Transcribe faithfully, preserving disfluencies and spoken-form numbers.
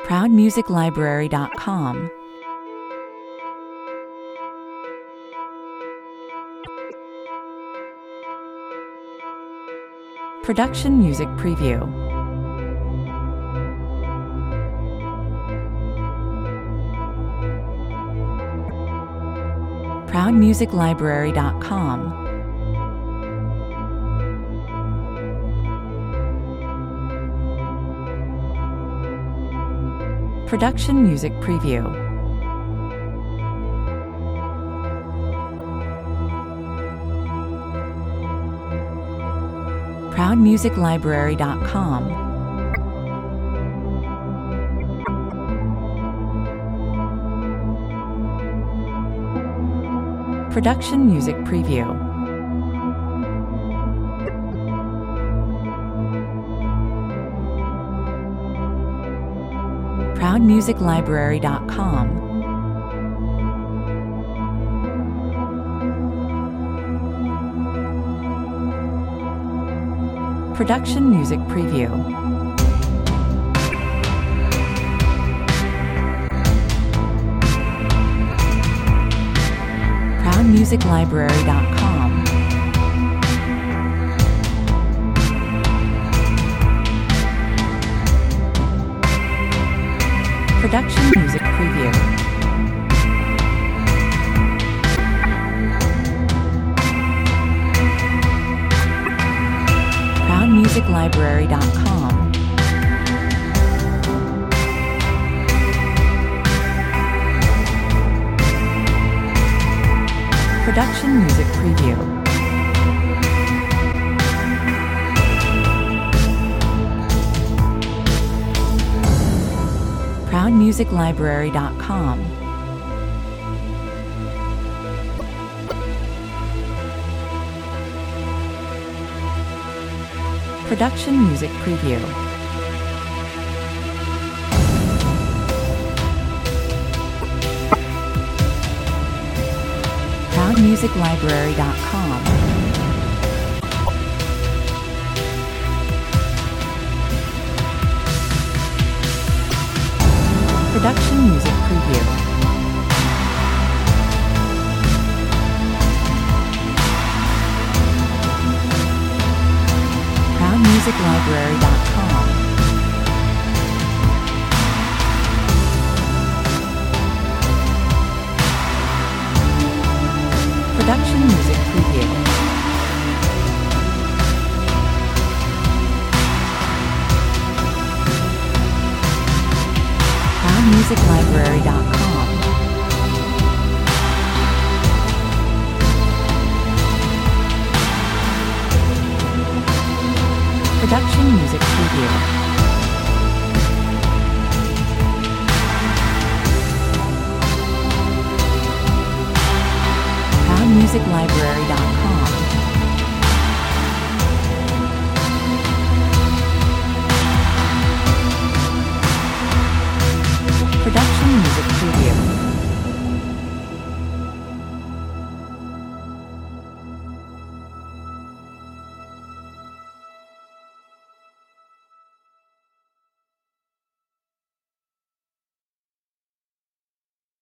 proud music library dot com. Production Music Preview. proud music library dot com. Production Music Preview. proud music library dot com. Production Music Preview. proud music library dot com. Production Music Preview. proud music library dot com. Production Music Preview. proud music library dot com. Production Music Preview. proud music library dot com. Production Music Preview. proud music library dot com. Production Music Preview. proud music library dot com. Production Music Preview. proud music library dot com. Production Music Preview. proud music library dot com.